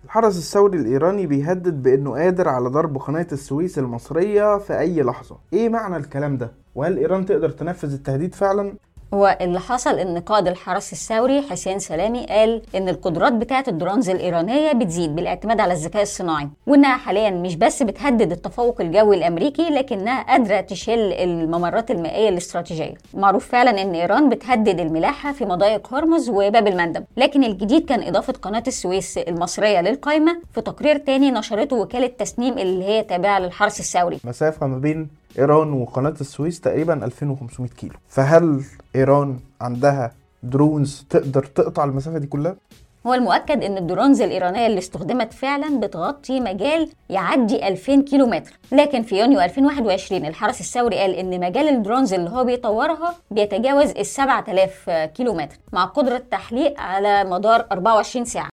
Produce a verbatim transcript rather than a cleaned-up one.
الحرس الثوري الإيراني بيهدد بأنه قادر على ضرب قناة السويس المصرية في أي لحظة. إيه معنى الكلام ده؟ وهل إيران تقدر تنفذ التهديد فعلا؟ هو اللي حصل ان قائد الحرس الثوري حسين سلامي قال ان القدرات بتاعه الدرونز الايرانيه بتزيد بالاعتماد على الذكاء الصناعي، وانها حاليا مش بس بتهدد التفوق الجوي الامريكي لكنها قادره تشل الممرات المائيه الاستراتيجيه. معروف فعلا ان ايران بتهدد الملاحه في مضايق هرمز وباب المندب، لكن الجديد كان اضافه قناه السويس المصريه للقائمه في تقرير تاني نشرته وكاله تسنيم اللي هي تابعه للحرس الثوري. مسافة ما بين إيران وقناة السويس تقريبا ألفين وخمسمائة كيلو، فهل إيران عندها درونز تقدر تقطع المسافة دي كلها؟ هو المؤكد ان الدرونز الايرانيه اللي استخدمت فعلا بتغطي مجال يعدي ألفين كيلو متر، لكن في يونيو ألفين وواحد وعشرين الحرس الثوري قال ان مجال الدرونز اللي هو بيطورها بيتجاوز ال سبعة آلاف كيلو متر مع قدره تحليق على مدار أربعة وعشرين ساعه.